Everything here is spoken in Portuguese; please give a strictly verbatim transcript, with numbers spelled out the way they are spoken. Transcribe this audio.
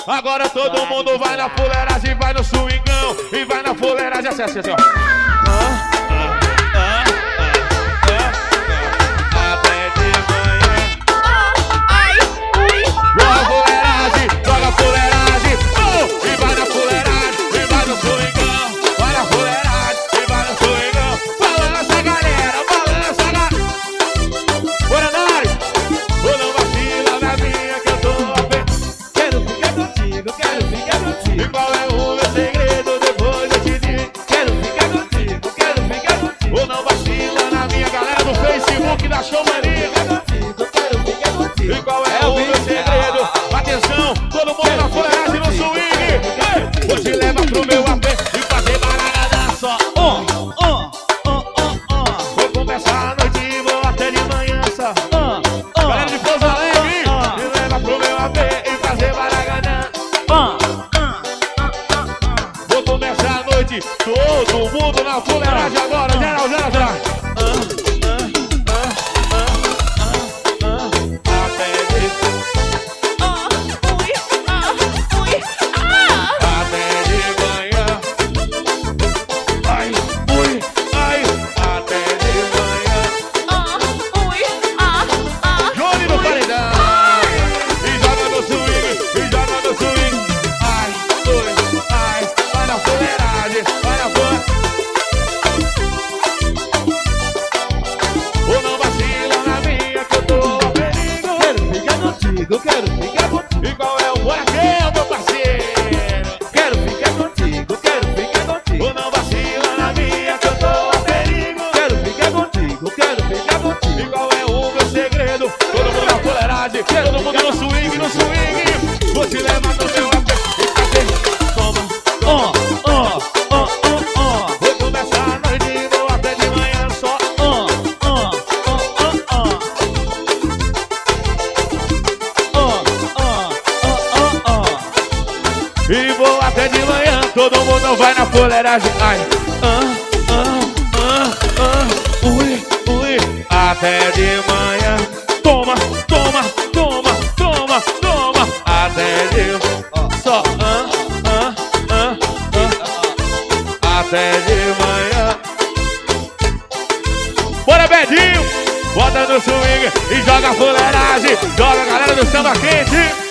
Agora todo mundo vai na fuleiragem, vai no swingão e vai na fuleiragem, assim, assim, assim, ó. Ah, ah, ah, ah, ah, até de manhã. Ai, ui, Joga fuleiragem, joga fuleiragem, oh! E vai na fuleiragem, e vai no swingão. Vai na fuleiragem, e vai no swingão. Balança, galera, balança, galera. Bora, Nari! Ou não vacila na minha que eu tô a ver. Quero ficar contigo, quero ficar contigo. E qual é o meu segredo? Depois eu te digo. Quero ficar contigo, quero ficar contigo. Ou não vacila na minha galera do Facebook da Showmania. Contigo, quero ficar contigo. E qual é o meu segredo? Atenção, todo mundo na fuleiragem no swing. Ei, vou te levar pro meu A P e fazer baralhada só. Oh, oh, oh, oh, oh. Vou começar a noite e vou até de manhã só. Oh, oh. Galera de Pouso Alegre, Oh, me leva pro meu A P e fazer baralhada. oh, Vou começar a noite, todo mundo na fuleiragem agora. Geral, geral, geral. Até de ah, ui, ah, ui, ah. Até de manhã. Ai, ui, ai, até de manhã. Ah, ui, ah, ah. Jogue no paredão. E joga no swing, e joga no swing. Ai, ui, ai, vai na fuleiragem, vai na fuleiragem. Ou não vacila na minha que eu tô a perigo. quero ficar contigo, quero ficar contigo. E qual é o buraquinho, meu parceiro? Quero ficar contigo, quero ficar contigo. Ou não vacila na minha que eu tô a perigo. Quero ficar contigo, quero ficar E contigo. qual é o meu segredo? Todo mundo na fuleiragem, todo mundo no swing, no swing. Vou te levar no meu A P e fazer. Toma, Oh, oh, oh, oh, oh. vou começar a noite e vou até de manhã só. Oh, oh, oh, oh, oh. Oh, oh, oh, oh, oh. E vou até de manhã, todo mundo vai na fuleiragem. Ai, ah, ah, ah, ah, ui, ui. Até de manhã. Toma, toma, toma, toma, toma. Até de só, ah, ah, ah, ah. Até de manhã. Bora, Bedinho! Bota no swing e joga a fuleiragem. Joga a galera do samba quente.